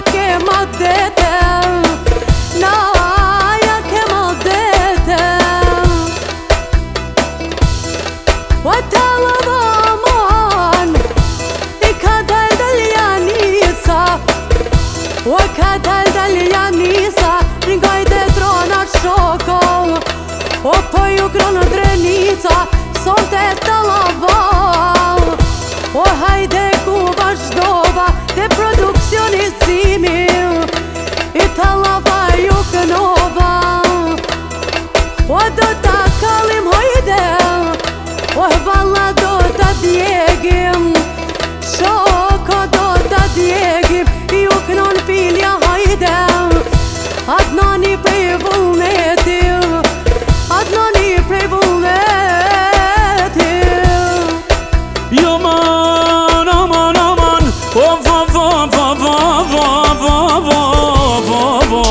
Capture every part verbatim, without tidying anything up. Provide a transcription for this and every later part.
kemë adete, na ja kemë adete. Wa tala dhaman I ka dal dal janisa, wa ka dal dal janisa, ringajte trona shoko, o po ju kronë drenica, sonte talaval. O hajde ku vazhdova dhe produksionizimi, I talava ju kënova. O do ta kalim hojde, o valla do ta djegim, shoko do ta djegim, ju kënon filja hajde. Adnani prej vullneti, Adnani prej vullneti. Jo man, aman, aman, o vo vo vo vo vo vo vo vo vo.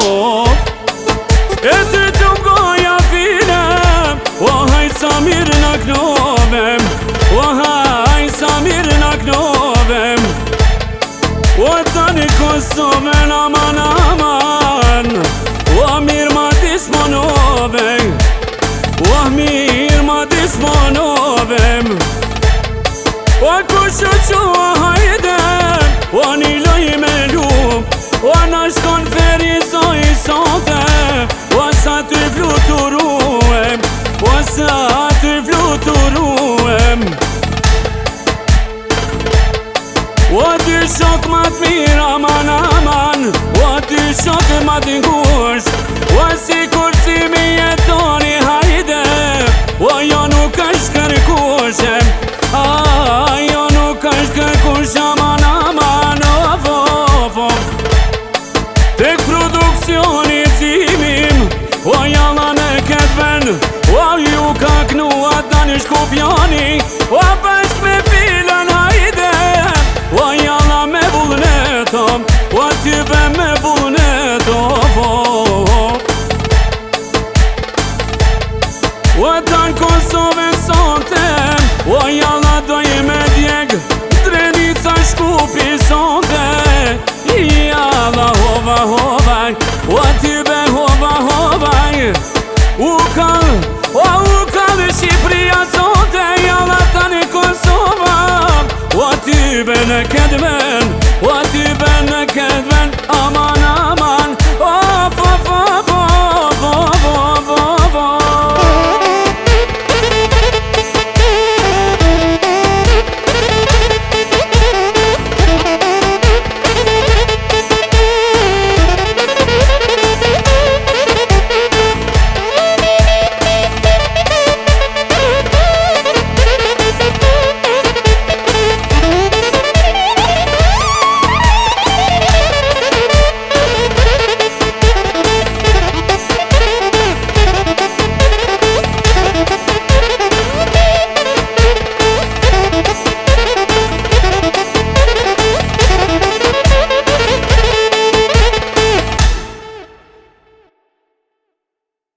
E ty të mgoja finem, o haj sa mirë na knovem, o haj sa mirë na knovem. O tani Kosovën aman aman, o mirë ma disponovem, o mirë ma disponovem. O kusho qua hajde, o një loj me lum, o në shkon ferizoj sote, o sa ty fluturuem, o sa ty fluturuem. O ty shok ma t'mir aman aman, o ty shok ma t'ngusht, o si kur si mi jetoni hajde, o jo nuk është kërkushem, jo nuk është kërkush aman aman, of of of. Tek produksioni cimim, o jalla në këtë ven, o ju ka knua tani Shkupjani, o bashk me filën hajde, o jalla me vullnetom, o type me vullnetom. O tanë Kosovën sontem, o jalla doj me djeg, Drenica Shkupi sonte, jalla hova hovaj, o type hova hovaj. U kall, o u kall Shqipria sonte, jalla tani Kosova, o type në këtë ven.